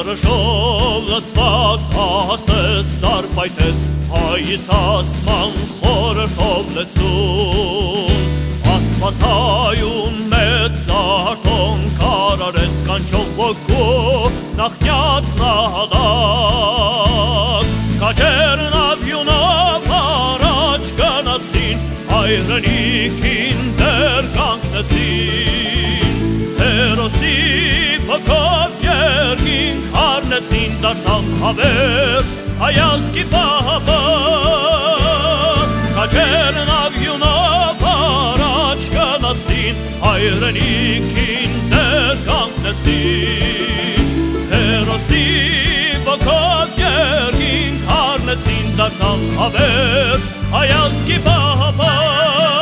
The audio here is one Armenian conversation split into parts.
Կրշով լծված ասես դարպայթեց հայից ասման խորհրդով լեցուն Աստված հայուն մեծ արտոն կարարեց կանչով ոգու նախնյաց նահատակ Կաչերն ավյունով առաջ գնացին հայրենիքին դեր կանգնեցին Հերոսի ոգով երկին քարնեցին դարձավ հավերժ հայազգի պահապան Կաչերն ավյունով առաջ գնացին հայրենիքին դեր կանգնեցին Հերոսի ոգով երկին քարնեցին դարձավ հավերժ հայազգի պահապան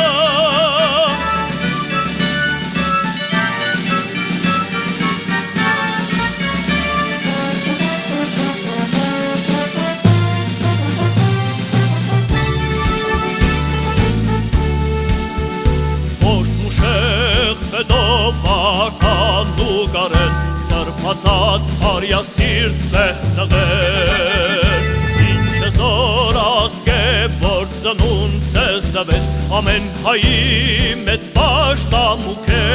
Դովական ու գարեն սրբացած հարյասիրտ վեհնղեր Ինչ զոր ազգե որ ծնուն ձեզ դվեց ամեն հայի մեծ պաշտամուք է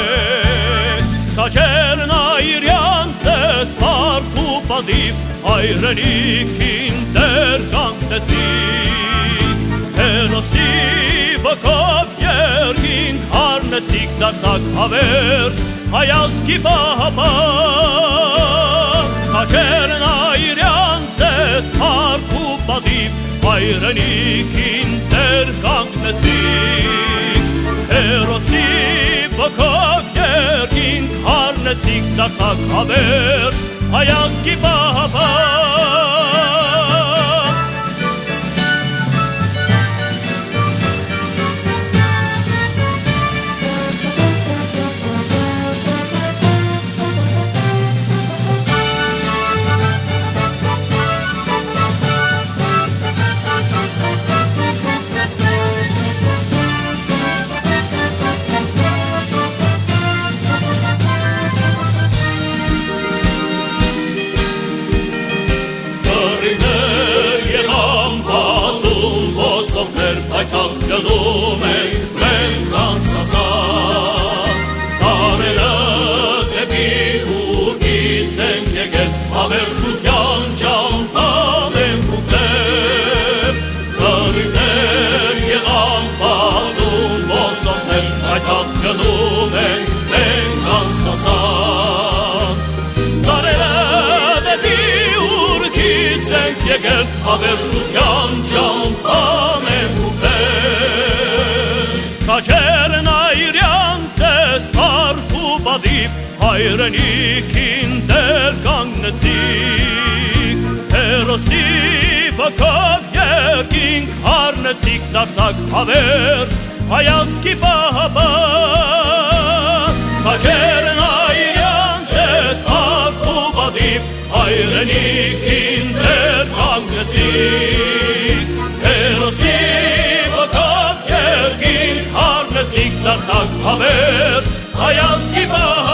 Կաչերն այրյան ձեզ պարկ ու պատիվ հայրենիքին դեր կանգնեցիք Հերոսի ոգով երկին քարնեցիք դարձաք հավերժ հայազգի պահապան Կաչերն այրյան ձեզ պարկ ու պատիվ հայրենիքին դեր կանգնեցիք Հերոսի ոգով երկին քարնեցիք դարձաք հավերժ հայազգի պահապան Բայց աղջանում ենք մենք անսասան Տարերը դեպի ուղից ենք եկել Հավերժության ճամփան ենք ուղղել Կռիվներ եղան բազում ոսողներ Բայց աղջանում ենք մենք անսասան Տարերը դեպի ուղից ենք եկել Հավերժության ճամփան ենք Կաչերն այրյան ձեզ պարկ ու պատիվ հայրենիքին դեր կանգնեցիք Հերոսի ոգով երկին քարնեցիք դարձաք հավերժ հայազգի պահապան Կաչերն այրյան ձեզ պարկ ու պատիվ հայրենիքին դեր կանգնեցիք Հերոսի ոգով երկին քարնեցիք դարձաք հավերժ հայազգի պահապան